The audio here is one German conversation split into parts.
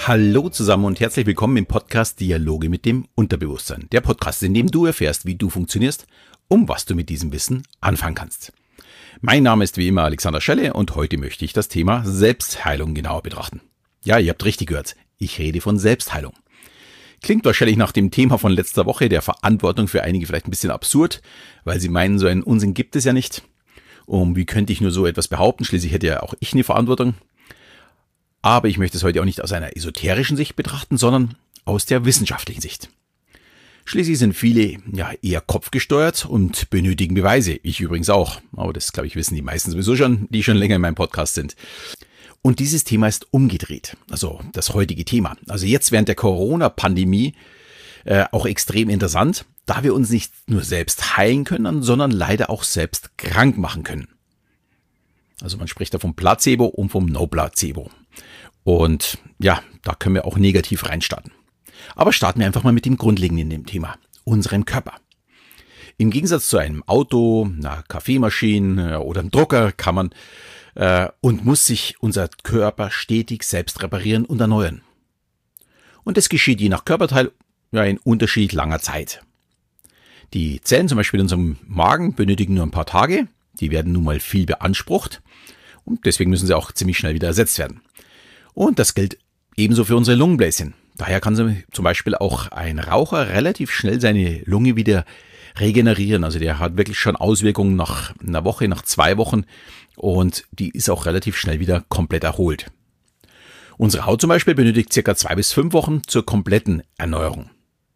Hallo zusammen und herzlich willkommen im Podcast Dialoge mit dem Unterbewusstsein. Der Podcast, in dem du erfährst, wie du funktionierst, was du mit diesem Wissen anfangen kannst. Mein Name ist wie immer Alexander Schelle und heute möchte ich das Thema Selbstheilung genauer betrachten. Ja, ihr habt richtig gehört, ich rede von Selbstheilung. Klingt wahrscheinlich nach dem Thema von letzter Woche, der Verantwortung für einige vielleicht ein bisschen absurd, weil sie meinen, so einen Unsinn gibt es ja nicht. Und wie könnte ich nur so etwas behaupten? Schließlich hätte ja auch ich eine Verantwortung. Aber ich möchte es heute auch nicht aus einer esoterischen Sicht betrachten, sondern aus der wissenschaftlichen Sicht. Schließlich sind viele eher kopfgesteuert und benötigen Beweise. Ich übrigens auch. Aber das, glaube ich, wissen die meisten sowieso schon, die schon länger in meinem Podcast sind. Und dieses Thema ist umgedreht. Also das heutige Thema. Also jetzt während der Corona-Pandemie auch extrem interessant, da wir uns nicht nur selbst heilen können, sondern leider auch selbst krank machen können. Also man spricht da vom Placebo und vom No-Placebo. Und ja, da können wir auch negativ reinstarten. Aber starten wir einfach mal mit dem Grundlegenden in dem Thema, unserem Körper. Im Gegensatz zu einem Auto, einer Kaffeemaschine oder einem Drucker kann man und muss sich unser Körper stetig selbst reparieren und erneuern. Und das geschieht je nach Körperteil in unterschiedlich langer Zeit. Die Zellen zum Beispiel in unserem Magen benötigen nur ein paar Tage, die werden nun mal viel beansprucht und deswegen müssen sie auch ziemlich schnell wieder ersetzt werden. Und das gilt ebenso für unsere Lungenbläschen. Daher kann zum Beispiel auch ein Raucher relativ schnell seine Lunge wieder regenerieren. Also der hat wirklich schon Auswirkungen nach einer Woche, nach 2 Wochen und die ist auch relativ schnell wieder komplett erholt. Unsere Haut zum Beispiel benötigt ca. 2 bis 5 Wochen zur kompletten Erneuerung.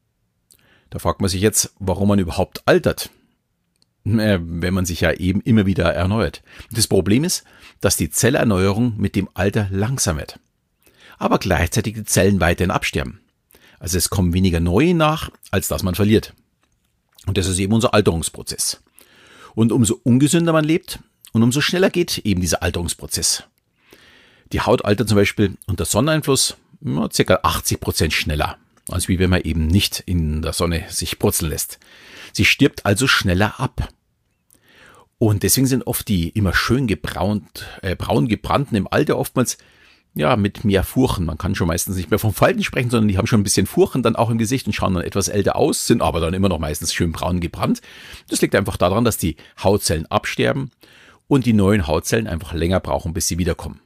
Da fragt man sich jetzt, warum man überhaupt altert, wenn man sich ja eben immer wieder erneuert. Das Problem ist, dass die Zellerneuerung mit dem Alter langsam wird. Aber gleichzeitig die Zellen weiterhin absterben. Also es kommen weniger neue nach, als dass man verliert. Und das ist eben unser Alterungsprozess. Und umso ungesünder man lebt und umso schneller geht eben dieser Alterungsprozess. Die Haut altert zum Beispiel unter Sonneneinfluss ca. 80% schneller, als wie wenn man eben nicht in der Sonne sich brutzeln lässt. Sie stirbt also schneller ab. Und deswegen sind oft die immer schön braun gebrannten im Alter oftmals mit mehr Furchen. Man kann schon meistens nicht mehr von Falten sprechen, sondern die haben schon ein bisschen Furchen dann auch im Gesicht und schauen dann etwas älter aus, sind aber dann immer noch meistens schön braun gebrannt. Das liegt einfach daran, dass die Hautzellen absterben und die neuen Hautzellen einfach länger brauchen, bis sie wiederkommen.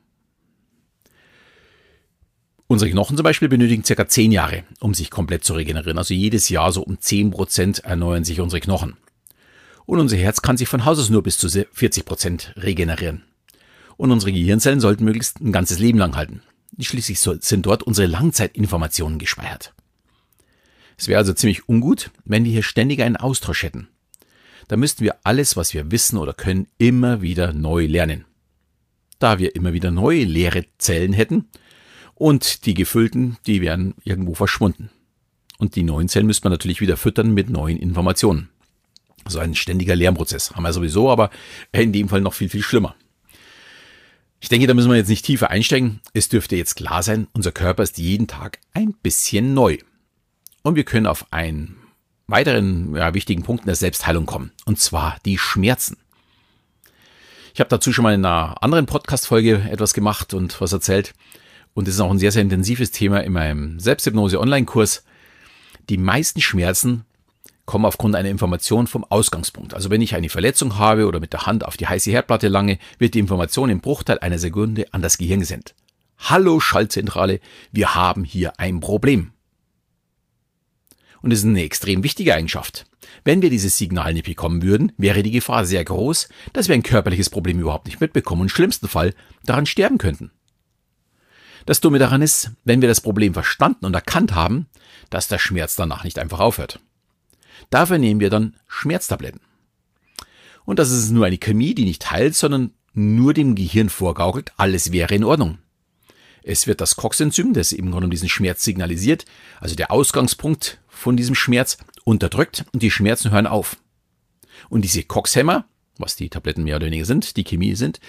Unsere Knochen zum Beispiel benötigen ca. 10 Jahre, um sich komplett zu regenerieren. Also jedes Jahr so um 10% erneuern sich unsere Knochen. Und unser Herz kann sich von Haus aus nur bis zu 40% regenerieren. Und unsere Gehirnzellen sollten möglichst ein ganzes Leben lang halten. Schließlich sind dort unsere Langzeitinformationen gespeichert. Es wäre also ziemlich ungut, wenn wir hier ständig einen Austausch hätten. Da müssten wir alles, was wir wissen oder können, immer wieder neu lernen. Da wir immer wieder neue leere Zellen hätten und die gefüllten, die wären irgendwo verschwunden. Und die neuen Zellen müsste man natürlich wieder füttern mit neuen Informationen. Also ein ständiger Lernprozess. Haben wir sowieso, aber in dem Fall noch viel, viel schlimmer. Ich denke, da müssen wir jetzt nicht tiefer einsteigen. Es dürfte jetzt klar sein, unser Körper ist jeden Tag ein bisschen neu. Und wir können auf einen weiteren wichtigen Punkt in der Selbstheilung kommen. Und zwar die Schmerzen. Ich habe dazu schon mal in einer anderen Podcast-Folge etwas gemacht und was erzählt. Und das ist auch ein sehr, sehr intensives Thema in meinem Selbsthypnose-Online-Kurs. Die meisten Schmerzen kommen aufgrund einer Information vom Ausgangspunkt. Also wenn ich eine Verletzung habe oder mit der Hand auf die heiße Herdplatte lange, wird die Information im Bruchteil einer Sekunde an das Gehirn gesendet. Hallo Schaltzentrale, wir haben hier ein Problem. Und es ist eine extrem wichtige Eigenschaft. Wenn wir dieses Signal nicht bekommen würden, wäre die Gefahr sehr groß, dass wir ein körperliches Problem überhaupt nicht mitbekommen und im schlimmsten Fall daran sterben könnten. Das Dumme daran ist, wenn wir das Problem verstanden und erkannt haben, dass der Schmerz danach nicht einfach aufhört. Dafür nehmen wir dann Schmerztabletten. Und das ist nur eine Chemie, die nicht heilt, sondern nur dem Gehirn vorgaukelt, alles wäre in Ordnung. Es wird das COX-Enzym, das eben gerade diesen Schmerz signalisiert, also der Ausgangspunkt von diesem Schmerz, unterdrückt und die Schmerzen hören auf. Und diese COX-Hämmer, was die Tabletten mehr oder weniger sind, die Chemie sind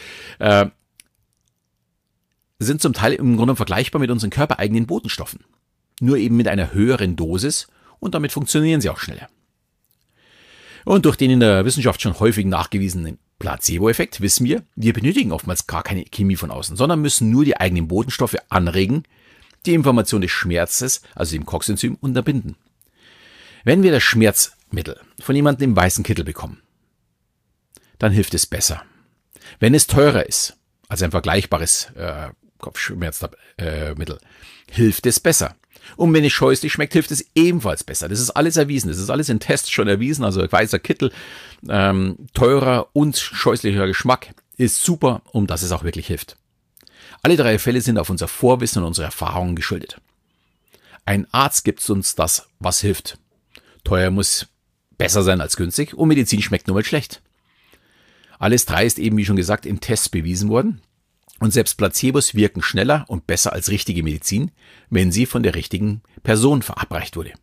zum Teil im Grunde vergleichbar mit unseren körpereigenen Botenstoffen. Nur eben mit einer höheren Dosis und damit funktionieren sie auch schneller. Und durch den in der Wissenschaft schon häufig nachgewiesenen Placebo-Effekt wissen wir benötigen oftmals gar keine Chemie von außen, sondern müssen nur die eigenen Botenstoffe anregen, die Information des Schmerzes, also dem COX-Enzym, unterbinden. Wenn wir das Schmerzmittel von jemandem im weißen Kittel bekommen, dann hilft es besser. Wenn es teurer ist als ein vergleichbares Kopfschmerzmittel, hilft es besser. Und wenn es scheußlich schmeckt, hilft es ebenfalls besser. Das ist alles erwiesen. Das ist alles in Tests schon erwiesen. Also weißer Kittel, teurer und scheußlicher Geschmack ist super, dass es auch wirklich hilft. Alle 3 Fälle sind auf unser Vorwissen und unsere Erfahrungen geschuldet. Ein Arzt gibt uns das, was hilft. Teuer muss besser sein als günstig und Medizin schmeckt nur mal schlecht. Alles 3 ist eben, wie schon gesagt, im Test bewiesen worden. Und selbst Placebos wirken schneller und besser als richtige Medizin, wenn sie von der richtigen Person verabreicht wurde.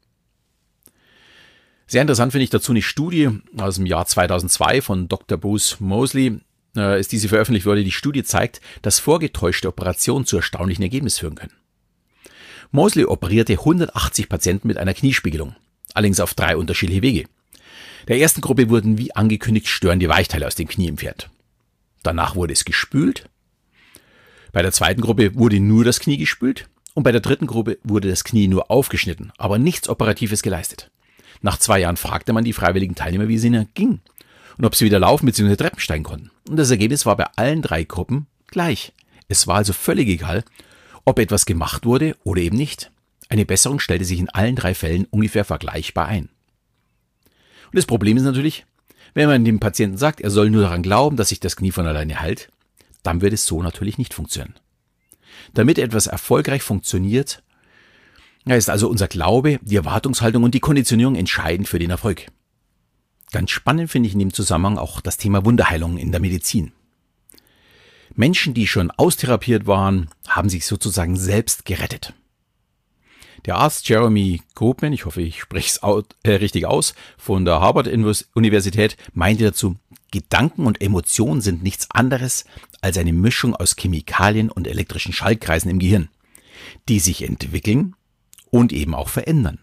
Sehr interessant finde ich dazu eine Studie aus dem Jahr 2002 von Dr. Bruce Moseley, ist diese veröffentlicht worden. Die Studie zeigt, dass vorgetäuschte Operationen zu erstaunlichen Ergebnissen führen können. Moseley operierte 180 Patienten mit einer Kniespiegelung, allerdings auf 3 unterschiedliche Wege. Der ersten Gruppe wurden wie angekündigt störende Weichteile aus dem Knie entfernt. Danach wurde es gespült. Bei der zweiten Gruppe wurde nur das Knie gespült und bei der dritten Gruppe wurde das Knie nur aufgeschnitten, aber nichts Operatives geleistet. Nach 2 Jahren fragte man die freiwilligen Teilnehmer, wie es ihnen ging und ob sie wieder laufen bzw. Treppen steigen konnten. Und das Ergebnis war bei allen 3 Gruppen gleich. Es war also völlig egal, ob etwas gemacht wurde oder eben nicht. Eine Besserung stellte sich in allen 3 Fällen ungefähr vergleichbar ein. Und das Problem ist natürlich, wenn man dem Patienten sagt, er soll nur daran glauben, dass sich das Knie von alleine heilt, dann wird es so natürlich nicht funktionieren. Damit etwas erfolgreich funktioniert, ist also unser Glaube, die Erwartungshaltung und die Konditionierung entscheidend für den Erfolg. Ganz spannend finde ich in dem Zusammenhang auch das Thema Wunderheilung in der Medizin. Menschen, die schon austherapiert waren, haben sich sozusagen selbst gerettet. Der Arzt Jeremy Goldman, ich hoffe, ich spreche es richtig aus, von der Harvard-Universität, meinte dazu, Gedanken und Emotionen sind nichts anderes als eine Mischung aus Chemikalien und elektrischen Schaltkreisen im Gehirn, die sich entwickeln und eben auch verändern.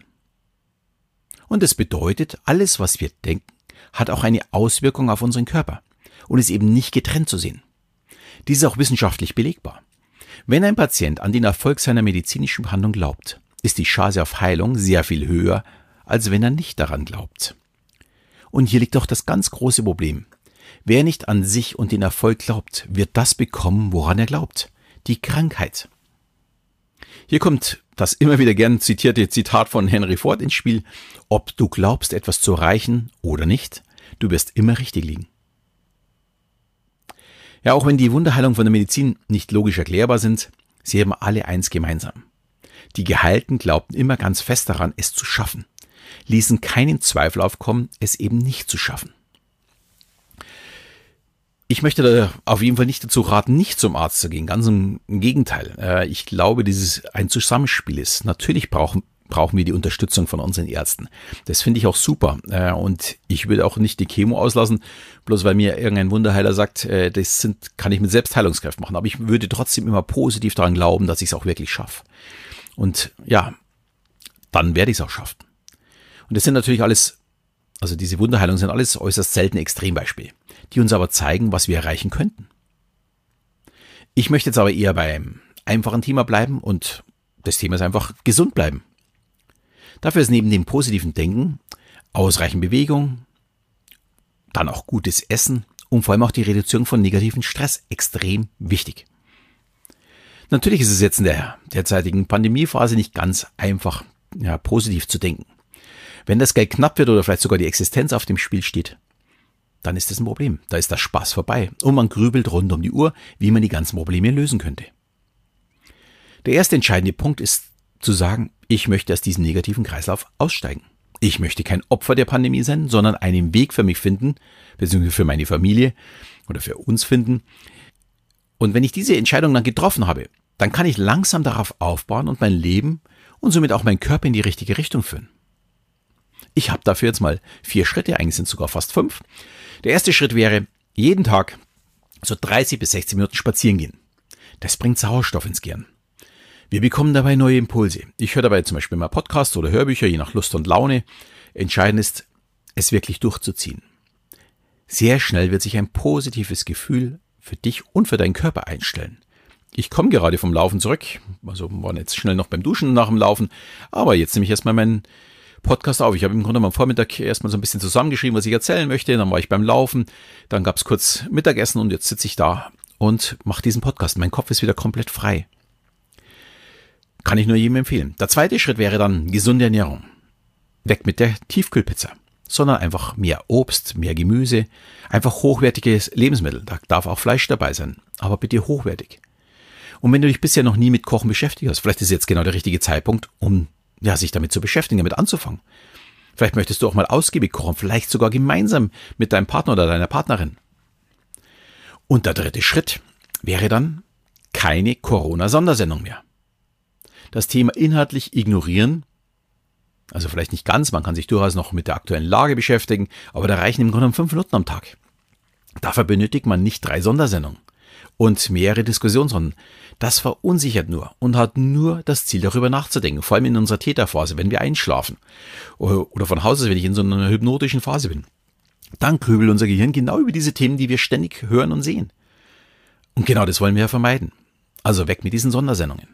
Und das bedeutet, alles, was wir denken, hat auch eine Auswirkung auf unseren Körper und ist eben nicht getrennt zu sehen. Dies ist auch wissenschaftlich belegbar. Wenn ein Patient an den Erfolg seiner medizinischen Behandlung glaubt, ist die Chance auf Heilung sehr viel höher, als wenn er nicht daran glaubt. Und hier liegt doch das ganz große Problem. Wer nicht an sich und den Erfolg glaubt, wird das bekommen, woran er glaubt. Die Krankheit. Hier kommt das immer wieder gern zitierte Zitat von Henry Ford ins Spiel. Ob du glaubst, etwas zu erreichen oder nicht, du wirst immer richtig liegen. Ja, auch wenn die Wunderheilung von der Medizin nicht logisch erklärbar sind, sie haben alle eins gemeinsam. Die Geheilten glaubten immer ganz fest daran, es zu schaffen, ließen keinen Zweifel aufkommen, es eben nicht zu schaffen. Ich möchte da auf jeden Fall nicht dazu raten, nicht zum Arzt zu gehen, ganz im Gegenteil. Ich glaube, dieses ein Zusammenspiel ist. Natürlich brauchen wir die Unterstützung von unseren Ärzten. Das finde ich auch super. Und ich würde auch nicht die Chemo auslassen, bloß weil mir irgendein Wunderheiler sagt, kann ich mit Selbstheilungskräften machen. Aber ich würde trotzdem immer positiv daran glauben, dass ich es auch wirklich schaffe. Und ja, dann werde ich es auch schaffen. Und das sind natürlich alles, also diese Wunderheilungen sind alles äußerst seltene Extrembeispiele, die uns aber zeigen, was wir erreichen könnten. Ich möchte jetzt aber eher beim einfachen Thema bleiben und das Thema ist einfach gesund bleiben. Dafür ist neben dem positiven Denken ausreichend Bewegung, dann auch gutes Essen und vor allem auch die Reduzierung von negativen Stress extrem wichtig. Natürlich ist es jetzt in der derzeitigen Pandemiephase nicht ganz einfach, positiv zu denken. Wenn das Geld knapp wird oder vielleicht sogar die Existenz auf dem Spiel steht, dann ist das ein Problem. Da ist der Spaß vorbei und man grübelt rund um die Uhr, wie man die ganzen Probleme lösen könnte. Der erste entscheidende Punkt ist zu sagen, ich möchte aus diesem negativen Kreislauf aussteigen. Ich möchte kein Opfer der Pandemie sein, sondern einen Weg für mich finden, beziehungsweise für meine Familie oder für uns finden. Und wenn ich diese Entscheidung dann getroffen habe, dann kann ich langsam darauf aufbauen und mein Leben und somit auch meinen Körper in die richtige Richtung führen. Ich habe dafür jetzt mal 4 Schritte, eigentlich sind es sogar fast 5. Der erste Schritt wäre, jeden Tag so 30 bis 60 Minuten spazieren gehen. Das bringt Sauerstoff ins Gehirn. Wir bekommen dabei neue Impulse. Ich höre dabei zum Beispiel mal Podcasts oder Hörbücher, je nach Lust und Laune. Entscheidend ist, es wirklich durchzuziehen. Sehr schnell wird sich ein positives Gefühl für dich und für deinen Körper einstellen. Ich komme gerade vom Laufen zurück, also war jetzt schnell noch beim Duschen nach dem Laufen, aber jetzt nehme ich erstmal meinen Podcast auf. Ich habe im Grunde am Vormittag erstmal so ein bisschen zusammengeschrieben, was ich erzählen möchte, dann war ich beim Laufen, dann gab es kurz Mittagessen und jetzt sitze ich da und mache diesen Podcast. Mein Kopf ist wieder komplett frei. Kann ich nur jedem empfehlen. Der zweite Schritt wäre dann gesunde Ernährung. Weg mit der Tiefkühlpizza, sondern einfach mehr Obst, mehr Gemüse, einfach hochwertiges Lebensmittel. Da darf auch Fleisch dabei sein, aber bitte hochwertig. Und wenn du dich bisher noch nie mit Kochen beschäftigt hast, vielleicht ist jetzt genau der richtige Zeitpunkt, um sich damit zu beschäftigen, damit anzufangen. Vielleicht möchtest du auch mal ausgiebig kochen, vielleicht sogar gemeinsam mit deinem Partner oder deiner Partnerin. Und der dritte Schritt wäre dann keine Corona-Sondersendung mehr. Das Thema inhaltlich ignorieren, also vielleicht nicht ganz, man kann sich durchaus noch mit der aktuellen Lage beschäftigen, aber da reichen im Grunde 5 Minuten am Tag. Dafür benötigt man nicht 3 Sondersendungen und mehrere Diskussionsrunden. Das verunsichert nur und hat nur das Ziel, darüber nachzudenken, vor allem in unserer Theta-Phase, wenn wir einschlafen oder von Haus aus, wenn ich in so einer hypnotischen Phase bin. Dann grübelt unser Gehirn genau über diese Themen, die wir ständig hören und sehen. Und genau das wollen wir ja vermeiden. Also weg mit diesen Sondersendungen.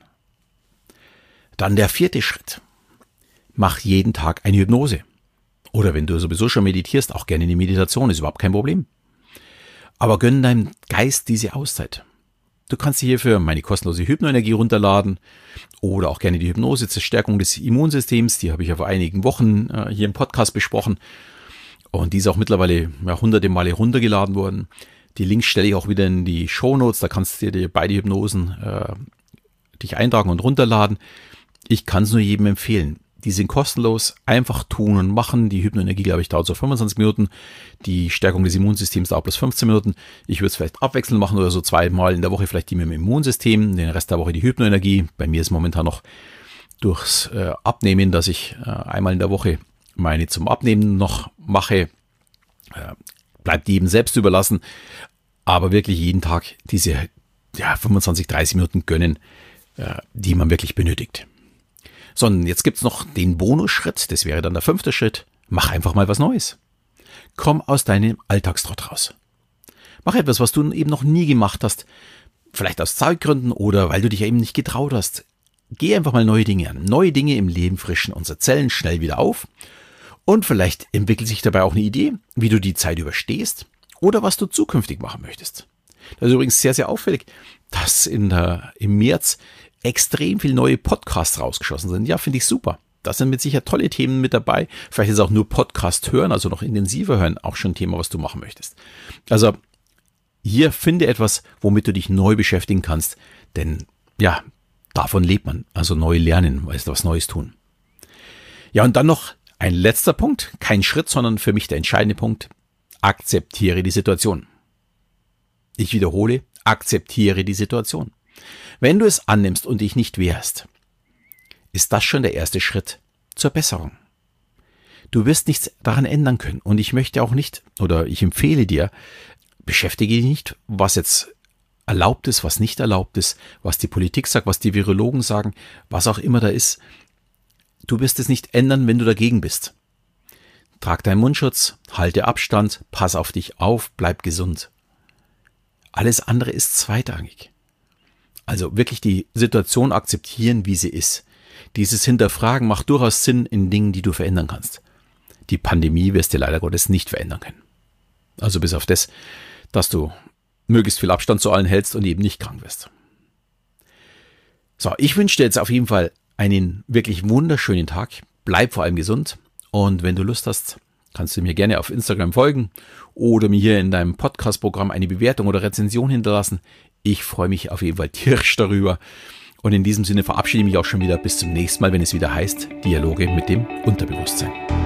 Dann der 4. Schritt. Mach jeden Tag eine Hypnose. Oder wenn du sowieso schon meditierst, auch gerne eine Meditation, ist überhaupt kein Problem. Aber gönn deinem Geist diese Auszeit. Du kannst dir hierfür meine kostenlose Hypnoenergie runterladen oder auch gerne die Hypnose zur Stärkung des Immunsystems. Die habe ich ja vor einigen Wochen hier im Podcast besprochen. Und die ist auch mittlerweile hunderte Male runtergeladen worden. Die Links stelle ich auch wieder in die Shownotes. Da kannst du dir beide Hypnosen dich eintragen und runterladen. Ich kann es nur jedem empfehlen. Die sind kostenlos, einfach tun und machen. Die Hypnoenergie, glaube ich, dauert so 25 Minuten. Die Stärkung des Immunsystems dauert plus 15 Minuten. Ich würde es vielleicht abwechselnd machen oder so 2-mal in der Woche vielleicht die mit dem Immunsystem, den Rest der Woche die Hypnoenergie. Bei mir ist momentan noch durchs Abnehmen, dass ich einmal in der Woche meine zum Abnehmen noch mache. Bleibt jedem selbst überlassen. Aber wirklich jeden Tag diese 25, 30 Minuten gönnen, die man wirklich benötigt. Sondern jetzt gibt's noch den Bonusschritt, das wäre dann der 5. Schritt. Mach einfach mal was Neues. Komm aus deinem Alltagstrott raus. Mach etwas, was du eben noch nie gemacht hast, vielleicht aus Zeitgründen oder weil du dich eben nicht getraut hast. Geh einfach mal neue Dinge an. Neue Dinge im Leben frischen unsere Zellen schnell wieder auf und vielleicht entwickelt sich dabei auch eine Idee, wie du die Zeit überstehst oder was du zukünftig machen möchtest. Das ist übrigens sehr, sehr auffällig, dass im März extrem viele neue Podcasts rausgeschossen sind. Ja, finde ich super. Da sind mit Sicherheit tolle Themen mit dabei. Vielleicht ist auch nur Podcast hören, also noch intensiver hören, auch schon ein Thema, was du machen möchtest. Also hier finde etwas, womit du dich neu beschäftigen kannst. Denn ja, davon lebt man. Also neu lernen, weißt du, was Neues tun. Ja, und dann noch ein letzter Punkt. Kein Schritt, sondern für mich der entscheidende Punkt. Akzeptiere die Situation. Ich wiederhole, akzeptiere die Situation. Wenn du es annimmst und dich nicht wehrst, ist das schon der erste Schritt zur Besserung. Du wirst nichts daran ändern können und ich möchte auch nicht, oder ich empfehle dir, beschäftige dich nicht, was jetzt erlaubt ist, was nicht erlaubt ist, was die Politik sagt, was die Virologen sagen, was auch immer da ist. Du wirst es nicht ändern, wenn du dagegen bist. Trag deinen Mundschutz, halte Abstand, pass auf dich auf, bleib gesund. Alles andere ist zweitrangig. Also wirklich die Situation akzeptieren, wie sie ist. Dieses Hinterfragen macht durchaus Sinn in Dingen, die du verändern kannst. Die Pandemie wirst du leider Gottes nicht verändern können. Also bis auf das, dass du möglichst viel Abstand zu allen hältst und eben nicht krank wirst. So, ich wünsche dir jetzt auf jeden Fall einen wirklich wunderschönen Tag. Bleib vor allem gesund und wenn du Lust hast, kannst du mir gerne auf Instagram folgen oder mir hier in deinem Podcast-Programm eine Bewertung oder Rezension hinterlassen. Ich freue mich auf jeden Fall tierisch darüber. Und in diesem Sinne verabschiede ich mich auch schon wieder bis zum nächsten Mal, wenn es wieder heißt Dialoge mit dem Unterbewusstsein.